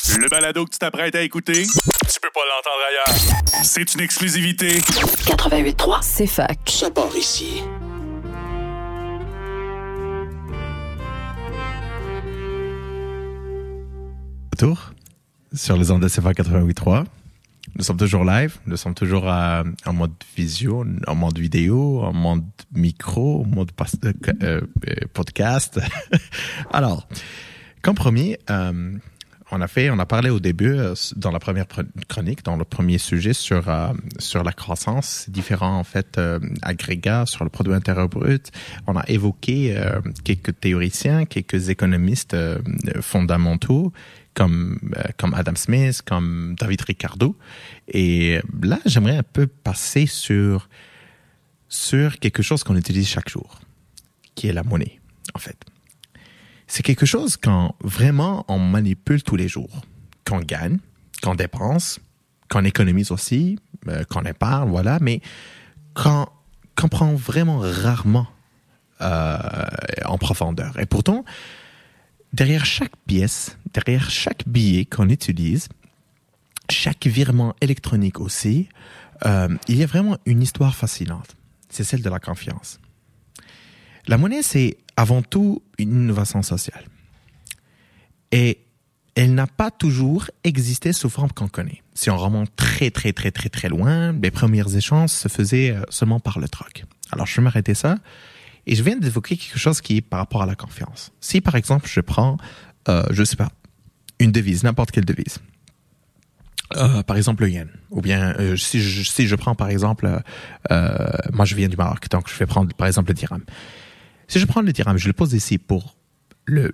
Le balado que tu t'apprêtes à écouter, tu peux pas l'entendre ailleurs. C'est une exclusivité. 88.3, C'est fac. ça part ici. Retour sur les ondes de CFA 88.3. Nous sommes toujours live, nous sommes toujours en mode visio, en mode vidéo, en mode micro, en mode podcast. Alors, comme promis, on a parlé au début, dans la première chronique, dans le premier sujet sur la croissance, différents en fait agrégats sur le produit intérieur brut. On a évoqué quelques théoriciens, quelques économistes fondamentaux comme Adam Smith, comme David Ricardo. Et là, j'aimerais un peu passer sur quelque chose qu'on utilise chaque jour, qui est la monnaie, en fait. C'est quelque chose quand vraiment on manipule tous les jours, qu'on gagne, qu'on dépense, qu'on économise aussi, qu'on épargne, voilà, mais qu'on prend vraiment rarement en profondeur. Et pourtant, derrière chaque pièce, derrière chaque billet qu'on utilise, chaque virement électronique aussi, il y a vraiment une histoire fascinante. C'est celle de la confiance. La monnaie, c'est avant tout une innovation sociale. Et elle n'a pas toujours existé sous forme qu'on connaît. Si on remonte très, très, très, très, très loin, les premiers échanges se faisaient seulement par le troc. Alors, je vais m'arrêter ça. Et je viens d'évoquer quelque chose qui est par rapport à la confiance. Si, par exemple, je prends, je sais pas, une devise, n'importe quelle devise. Par exemple, le yen. Ou bien, si je prends, par exemple, moi, je viens du Maroc, donc je vais prendre, par exemple, le dirham. Si je prends le dirham, je le pose ici pour le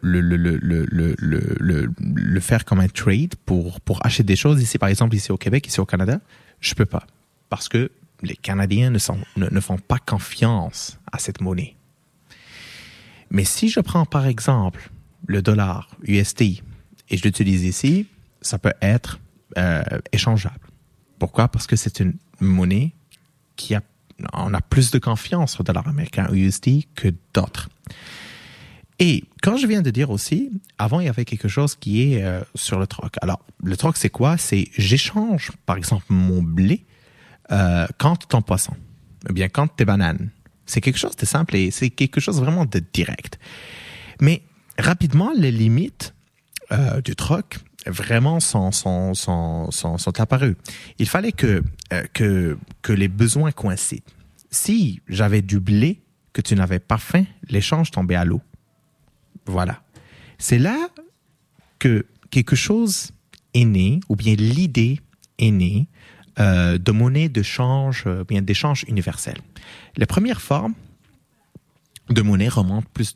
faire comme un trade, pour acheter des choses ici, par exemple, ici au Québec, ici au Canada, je peux pas. Parce que les Canadiens ne font pas confiance à cette monnaie. Mais si je prends, par exemple, le dollar USD et je l'utilise ici, ça peut être échangeable. Pourquoi? Parce que c'est une monnaie on a plus de confiance au dollar américain USD que d'autres. Et quand je viens de dire aussi, avant il y avait quelque chose qui est sur le troc. Alors, le troc c'est quoi? C'est j'échange, par exemple, mon blé contre ton poisson, ou bien contre tes bananes. C'est quelque chose de simple et c'est quelque chose vraiment de direct. Mais rapidement, les limites du troc vraiment sont apparus. Il fallait que les besoins coïncident. Si j'avais du blé que tu n'avais pas faim, l'échange tombait à l'eau. Voilà. C'est là que quelque chose est né, ou bien l'idée est née de monnaie de change, bien d'échange universel. Les premières formes de monnaie remontent plus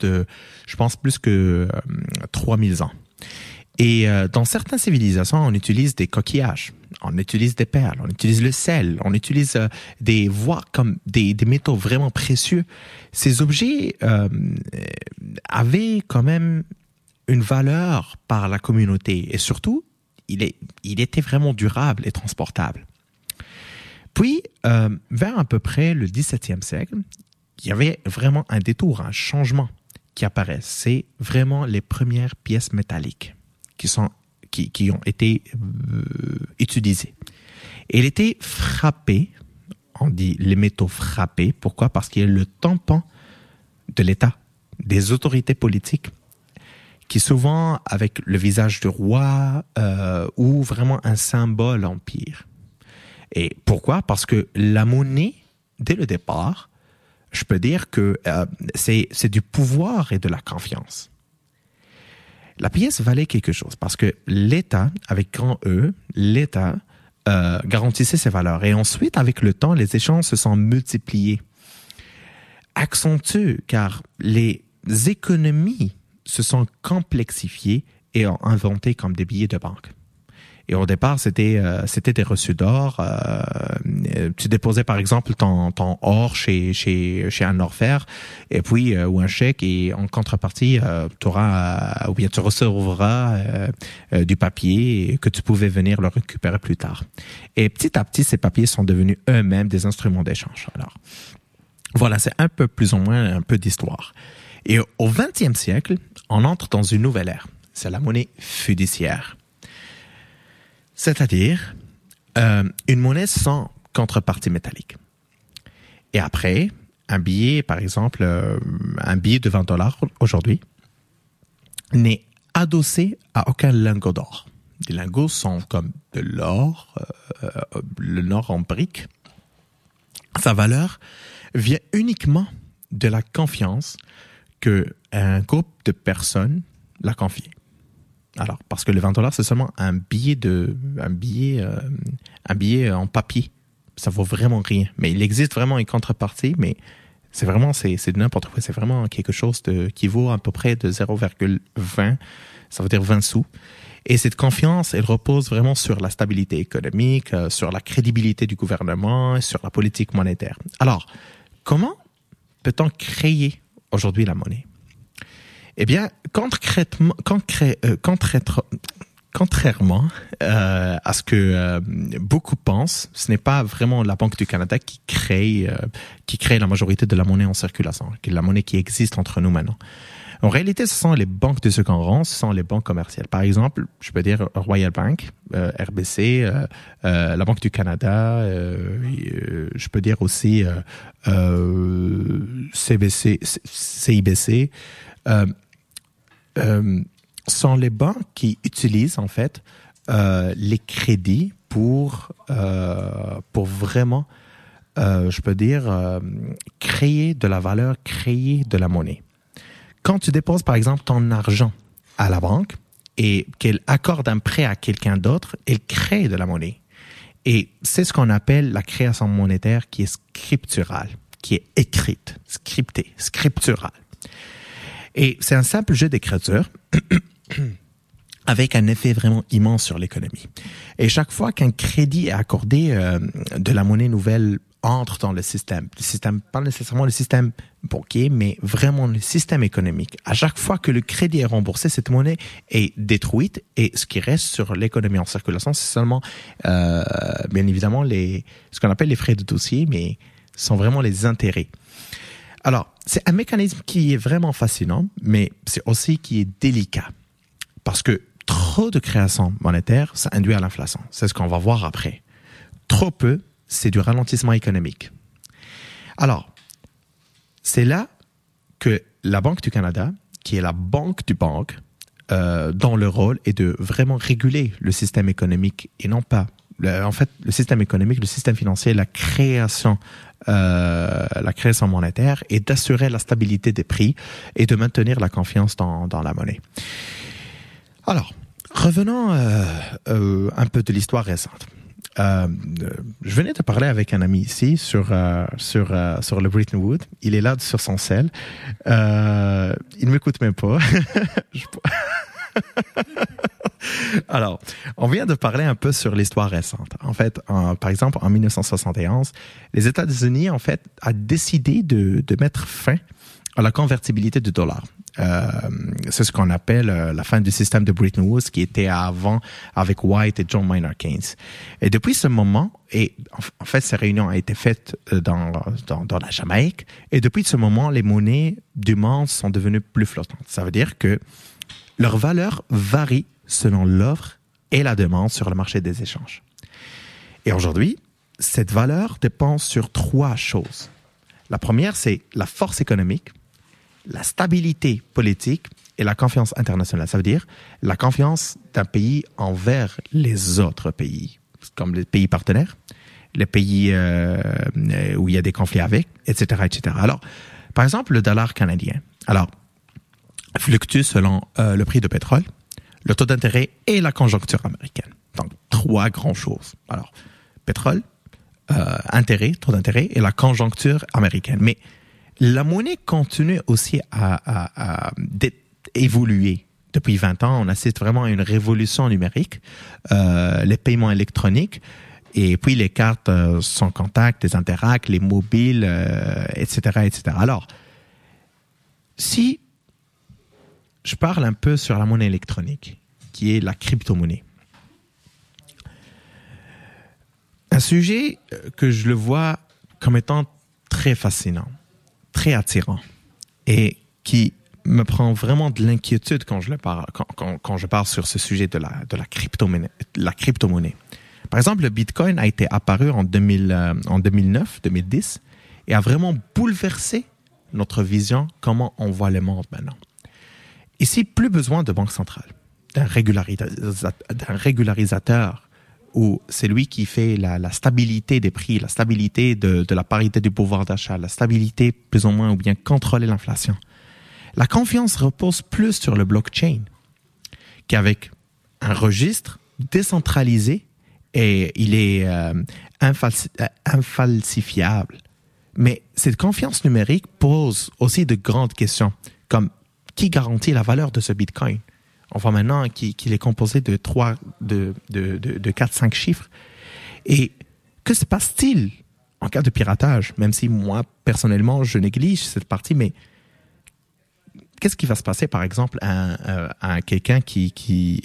que 3000 ans. Et dans certaines civilisations, on utilise des coquillages, on utilise des perles, on utilise le sel, on utilise voire comme des métaux vraiment précieux. Ces objets avaient quand même une valeur par la communauté et surtout, il était vraiment durable et transportable. Puis, vers à peu près le XVIIe siècle, il y avait vraiment un détour, un changement qui apparaît. C'est vraiment les premières pièces métalliques qui ont été utilisées. Et il était frappé, on dit les métaux frappés. Pourquoi? Parce qu'il y a le tampon de l'État, des autorités politiques, qui souvent avec le visage du roi ou vraiment un symbole empire. Et pourquoi? Parce que la monnaie, dès le départ, je peux dire que c'est du pouvoir et de la confiance. La pièce valait quelque chose parce que l'État, avec grand E, l'État garantissait ses valeurs. Et ensuite, avec le temps, les échanges se sont multipliés. Accentués, car les économies se sont complexifiées et ont inventé comme des billets de banque. Et au départ, c'était des reçus d'or. Tu déposais par exemple ton or chez un orfèvre, et puis ou un chèque, et en contrepartie, tu recevras du papier que tu pouvais venir le récupérer plus tard. Et petit à petit, ces papiers sont devenus eux-mêmes des instruments d'échange. Alors, voilà, c'est un peu plus ou moins un peu d'histoire. Et au XXe siècle, on entre dans une nouvelle ère. C'est la monnaie fiduciaire. C'est-à-dire une monnaie sans contrepartie métallique. Et après, un billet, par exemple, un billet de $20 aujourd'hui, n'est adossé à aucun lingot d'or. Les lingots sont comme de l'or, le or en briques. Sa valeur vient uniquement de la confiance qu'un groupe de personnes l'a confié. Alors, parce que le $20, c'est seulement un billet en papier. Ça vaut vraiment rien. Mais il existe vraiment une contrepartie, mais c'est de n'importe quoi. C'est vraiment quelque chose qui vaut à peu près de 0,20. Ça veut dire 20 sous. Et cette confiance, elle repose vraiment sur la stabilité économique, sur la crédibilité du gouvernement, sur la politique monétaire. Alors, comment peut-on créer aujourd'hui la monnaie? Eh bien, contrairement à ce que beaucoup pensent, ce n'est pas vraiment la Banque du Canada qui crée la majorité de la monnaie en circulation, qui est la monnaie qui existe entre nous maintenant. En réalité, ce sont les banques de second rang, ce sont les banques commerciales. Par exemple, je peux dire Royal Bank, RBC, la Banque du Canada, je peux dire aussi CIBC, sont les banques qui utilisent en fait les crédits pour vraiment, je peux dire, créer de la valeur, créer de la monnaie. Quand tu déposes, par exemple, ton argent à la banque et qu'elle accorde un prêt à quelqu'un d'autre, elle crée de la monnaie. Et c'est ce qu'on appelle la création monétaire qui est scripturale, qui est écrite, scriptée, scripturale. Et c'est un simple jeu d'écriture avec un effet vraiment immense sur l'économie. Et chaque fois qu'un crédit est accordé, de la monnaie nouvelle entre dans le système, pas nécessairement le système banquier, mais vraiment le système économique. À chaque fois que le crédit est remboursé, cette monnaie est détruite et ce qui reste sur l'économie en circulation, c'est seulement, bien évidemment, ce qu'on appelle les frais de dossier, mais ce sont vraiment les intérêts. Alors, c'est un mécanisme qui est vraiment fascinant, mais c'est aussi qui est délicat. Parce que trop de création monétaire, ça induit à l'inflation. C'est ce qu'on va voir après. Trop peu, c'est du ralentissement économique. Alors, c'est là que la Banque du Canada, qui est la banque du banque, dont le rôle est de vraiment réguler le système économique et non pas, le système économique, le système financier, la création monétaire et d'assurer la stabilité des prix et de maintenir la confiance dans la monnaie. Alors, revenons un peu de l'histoire récente. Je venais de parler avec un ami ici sur le Bretton Woods. Il est là sur son cell. Il ne m'écoute même pas. Alors, on vient de parler un peu sur l'histoire récente. En fait, par exemple, en 1971, les États-Unis, en fait, a décidé de mettre fin à la convertibilité du dollar. C'est ce qu'on appelle la fin du système de Bretton Woods qui était avant avec White et John Maynard Keynes. Et depuis ce moment, et en fait, ces réunions ont été faites dans la Jamaïque, et depuis ce moment, les monnaies du monde sont devenues plus flottantes. Ça veut dire que leur valeur varie selon l'offre et la demande sur le marché des échanges. Et aujourd'hui, cette valeur dépend sur 3 choses. La première, c'est la force économique, la stabilité politique et la confiance internationale. Ça veut dire la confiance d'un pays envers les autres pays, comme les pays partenaires, les pays où il y a des conflits avec, etc., etc. Alors, par exemple, le dollar canadien. Alors, fluctue selon le prix de pétrole, le taux d'intérêt et la conjoncture américaine. Donc, 3 grandes choses. Alors, pétrole, taux d'intérêt et la conjoncture américaine. Mais la monnaie continue aussi à évoluer. Depuis 20 ans, on assiste vraiment à une révolution numérique, les paiements électroniques, et puis les cartes sans contact, les Interac, les mobiles, etc., etc. Alors, si je parle un peu sur la monnaie électronique, qui est la crypto-monnaie, un sujet que je le vois comme étant très fascinant, très attirant et qui me prend vraiment de l'inquiétude quand je parle sur ce sujet de la crypto-monnaie. Par exemple, le Bitcoin a été apparu en 2009, 2010 et a vraiment bouleversé notre vision, comment on voit le monde maintenant. Ici, plus besoin de banque centrale, d'un régularisateur où c'est lui qui fait la stabilité des prix, la stabilité de la parité du pouvoir d'achat, la stabilité plus ou moins ou bien contrôler l'inflation. La confiance repose plus sur le blockchain qu'avec un registre décentralisé et il est infalsifiable. Mais cette confiance numérique pose aussi de grandes questions, comme qui garantit la valeur de ce Bitcoin? On voit maintenant qu'il est composé de 4-5 chiffres. Et que se passe-t-il en cas de piratage? Même si moi, personnellement, je néglige cette partie, mais qu'est-ce qui va se passer, par exemple, à quelqu'un qui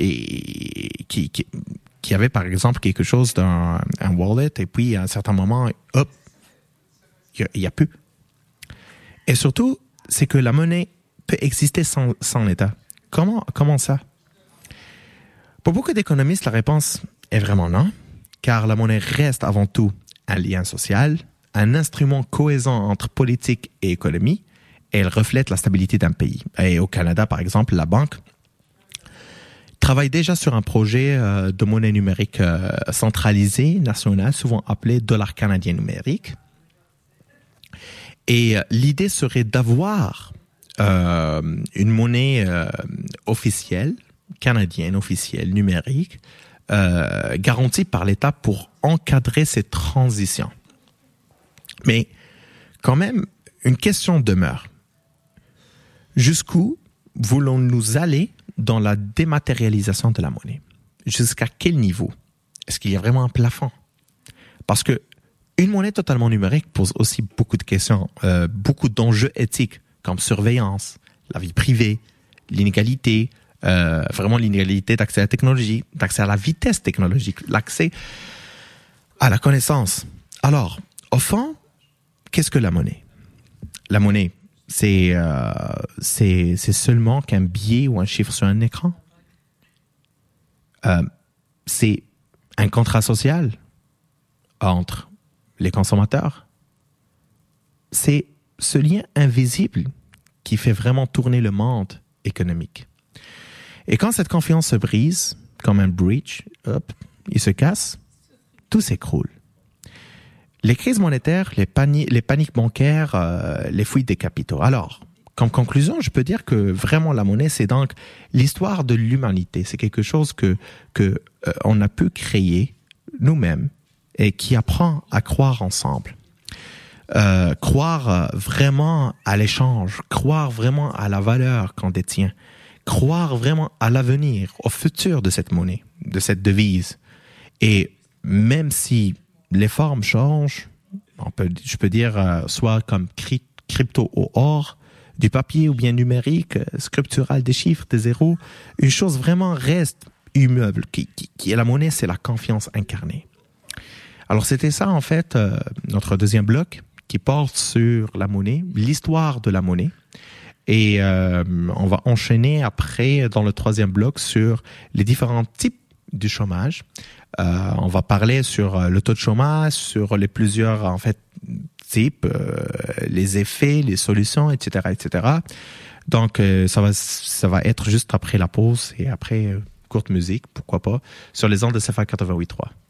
avait, par exemple, quelque chose dans un wallet et puis, à un certain moment, hop, il n'y a plus. Et surtout, c'est que la monnaie peut exister sans l'État. Comment ça? Pour beaucoup d'économistes, la réponse est vraiment non, car la monnaie reste avant tout un lien social, un instrument cohésant entre politique et économie, et elle reflète la stabilité d'un pays. Et au Canada, par exemple, la banque travaille déjà sur un projet de monnaie numérique centralisée, nationale, souvent appelé dollar canadien numérique. Et l'idée serait d'avoir une monnaie officielle, canadienne officielle, numérique, garantie par l'État pour encadrer ces transitions. Mais quand même, une question demeure. Jusqu'où voulons-nous aller dans la dématérialisation de la monnaie? Jusqu'à quel niveau? Est-ce qu'il y a vraiment un plafond? Parce que une monnaie totalement numérique pose aussi beaucoup de questions, beaucoup d'enjeux éthiques, comme surveillance, la vie privée, l'inégalité, vraiment l'inégalité d'accès à la technologie, d'accès à la vitesse technologique, l'accès à la connaissance. Alors, au fond, qu'est-ce que la monnaie? La monnaie, c'est seulement qu'un billet ou un chiffre sur un écran. C'est un contrat social entre les consommateurs. C'est ce lien invisible qui fait vraiment tourner le monde économique. Et quand cette confiance se brise, comme un bridge, hop, il se casse, tout s'écroule. Les crises monétaires, les paniques bancaires, les fuites des capitaux. Alors, comme conclusion, je peux dire que vraiment la monnaie, c'est donc l'histoire de l'humanité. C'est quelque chose que on a pu créer nous-mêmes et qui apprend à croire ensemble. Croire vraiment à l'échange, croire vraiment à la valeur qu'on détient, croire vraiment à l'avenir, au futur de cette monnaie, de cette devise. Et même si les formes changent, je peux dire soit comme crypto au or, du papier ou bien numérique, scriptural des chiffres, des zéros, une chose vraiment reste immeuble, qui est la monnaie, c'est la confiance incarnée. Alors c'était ça en fait notre deuxième bloc qui porte sur la monnaie, l'histoire de la monnaie. Et on va enchaîner après dans le troisième bloc sur les différents types du chômage. On va parler sur le taux de chômage, sur les plusieurs en fait types, les effets, les solutions, etc., etc. Donc ça va être juste après la pause et après courte musique, pourquoi pas, sur les ondes de CFAK 88.3.